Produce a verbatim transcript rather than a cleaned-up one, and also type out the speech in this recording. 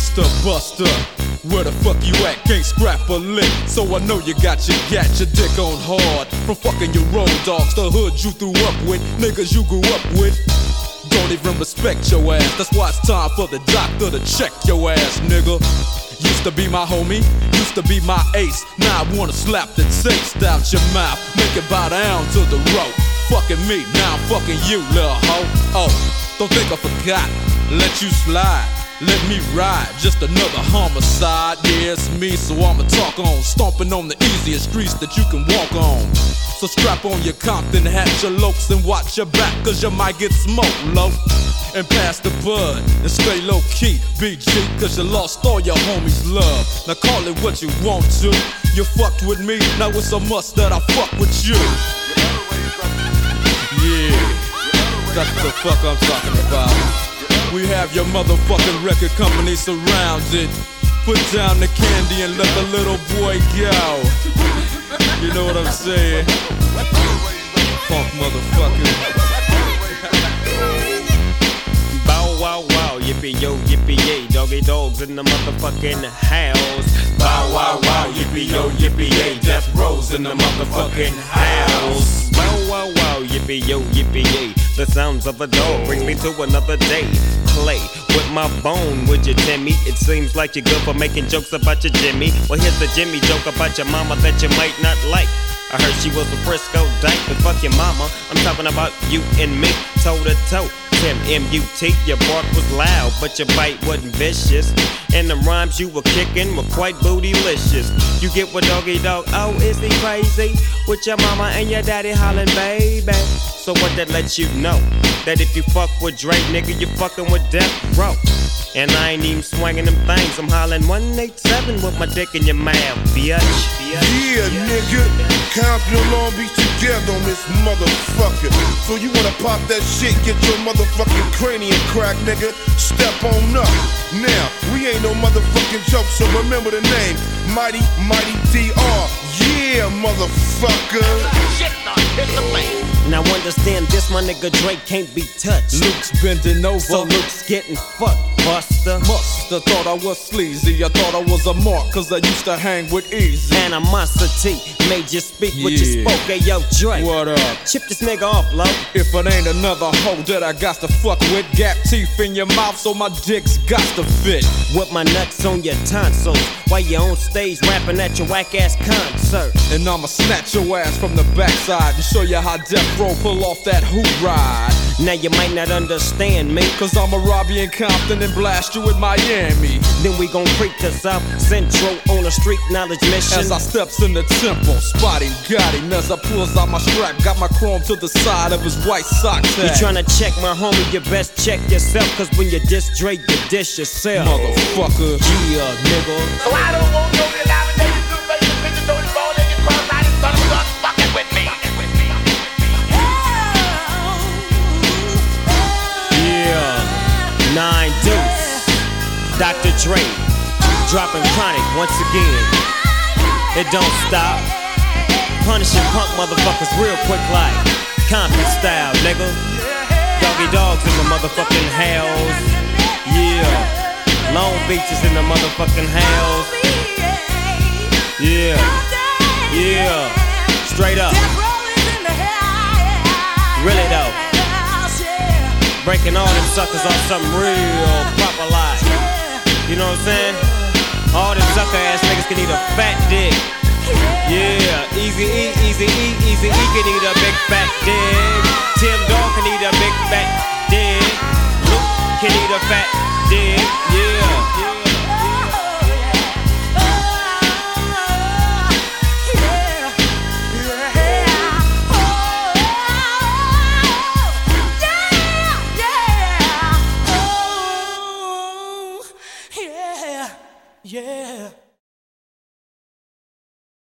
Mister Buster, where the fuck you at? Can't scrap a lick, so I know you got your gat, your dick on hard. From fucking your road dogs, the hood you threw up with, niggas you grew up with. Don't even respect your ass, that's why it's time for the doctor to check your ass, nigga. Used to be my homie, used to be my ace. Now I wanna slap the taste out your mouth, make it bow down to the rope. Fucking me, now I'm fucking you, little hoe. Oh, don't think I forgot, let you slide. Let me ride, just another homicide. Yeah, it's me, so I'ma talk on. Stomping on the easiest streets that you can walk on. So strap on your Compton hat, your lokes, and watch your back, cause you might get smoked, low. And pass the bud, and stay low key, B G, cause you lost all your homies' love. Now call it what you want to. You fucked with me, now it's a must that I fuck with you. Yeah, that's the fuck I'm talking about. We have your motherfucking record company surrounded. Put down the candy and let the little boy go. You know what I'm saying? Punk motherfucker. Bow wow wow, yippee yo, yippee yay. Doggy dogs in the motherfucking house. Bow wow wow, yippee yo, yippee yay. Death Row's in the motherfucking house. Bow wow wow, yippee yo, yippee yay. The sounds of a dog brings me to another day. Play with my bone, would you, Timmy? It seems like you're good for making jokes about your Jimmy. Well, here's the Jimmy joke about your mama that you might not like. I heard she was a Frisco dyke, but fuck your mama. I'm talking about you and me, toe to toe. Tim M U T, your bark was loud, but your bite wasn't vicious. And the rhymes you were kicking were quite bootylicious. You get what Doggy Dog, oh, is he crazy? With your mama and your daddy hollering, baby. So what that lets you know? That if you fuck with Drake, nigga, you fucking with Death Row. And I ain't even swinging them things, I'm hollering one eighty-seven with my dick in your mouth, bitch. Yeah, nigga, Compton and Long Beach together on this motherfucker. So you wanna pop that shit, get your motherfucking cranium crack, nigga. Step on up. Now, we ain't no motherfucking joke, so remember the name, Mighty, Mighty D R. Yeah, motherfucker. Shit, no, it's the place. Now understand this, my nigga Drake can't be touched. Luke's bending over, So Luke's getting fucked, Buster. Musta thought I was sleazy, I thought I was a mark, cause I used to hang with Easy. Animosity made you speak what you Yeah. spoke, hey yo Drake. What up? Chip this nigga off, love. If it ain't another hoe that I got to fuck with, gap teeth in your mouth so my dick's got to fit. With my nuts on your tonsils, while you on stage rapping at your whack ass concert. And I'ma snatch your ass from the backside and show you how Death Row pull off that hoop ride. Now you might not understand me, Cause I'ma rob you in Compton and blast you in Miami. then we gon' creep to South Central on a street knowledge mission. As I steps in the temple, spotting got him as I pulls out my strap, got my chrome to the side of his white sock tag. You tryna check my homie, you best check yourself, cause when you diss Drake, you diss yourself. Motherfucker. Yeah, nigga. So I don't want no denomination, two faces, bitches, don't fall in your cross, I didn't start them fucking with me. Yeah, Nine Deuce, Doctor Dre, dropping Chronic once again. It don't stop. Punishing punk motherfuckers real quick like Compton style, nigga. Doggy dogs in the motherfucking house. Yeah, Long Beach is in the motherfucking house. Yeah, yeah, straight up. Really though. Breaking all them suckers off something real proper like. You know what I'm saying? All them sucker ass niggas can eat a fat dick. Yeah, Easy E, Easy E, Easy E can eat a big fat dick. Tim Dog can eat a big fat dick. Luke can eat a fat dick. Yeah.